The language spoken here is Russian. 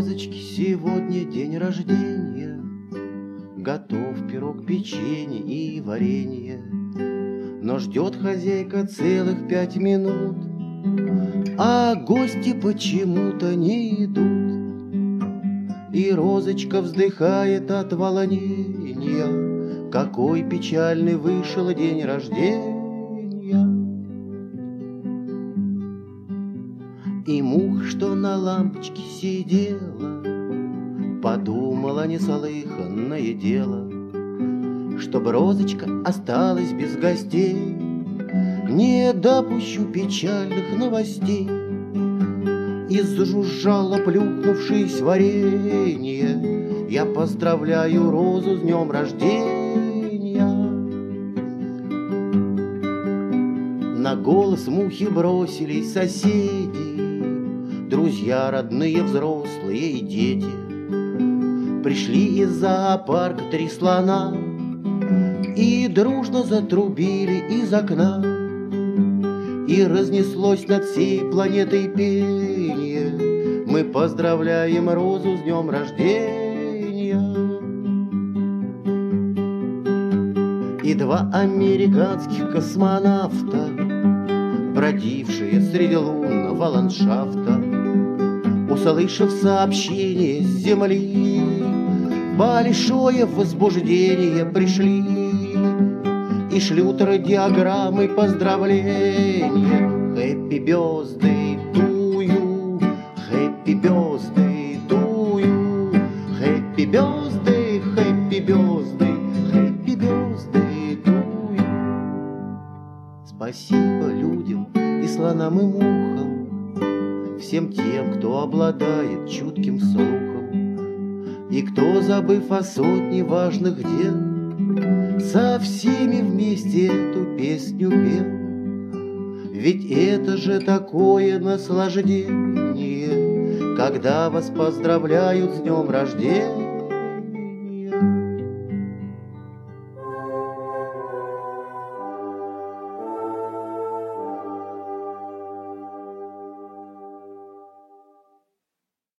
розочки, сегодня день рождения, готов пирог, печенье и варенье. Но ждет хозяйка целых 5 минут, а гости почему-то не идут. И розочка вздыхает от волнения, какой печальный вышел день рождения. И муха, что на лампочке сидела, подумала неслыханное дело, чтоб розочка осталась без гостей, не допущу печальных новостей. И зажужжало, плюхнувшись в варенье, я поздравляю розу с днем рождения. На голос мухи бросились соседи, друзья, родные, взрослые и дети. Пришли из зоопарка 3 слона и дружно затрубили из окна. И разнеслось над всей планетой пение: мы поздравляем розу с днем рождения. И 2 американских космонавта, бродившие среди лунного ландшафта, услышав сообщение с земли, в большое возбуждение пришли и шлют радиограммы поздравления. Happy birthday to you, happy birthday to you, happy birthday, happy birthday, happy birthday to you. Спасибо людям и слонам и мухам, всем тем, кто обладает чутким слухом, и кто, забыв о сотне важных дел, со всеми вместе эту песню пел. Ведь это же такое наслаждение, когда вас поздравляют с днем рождения.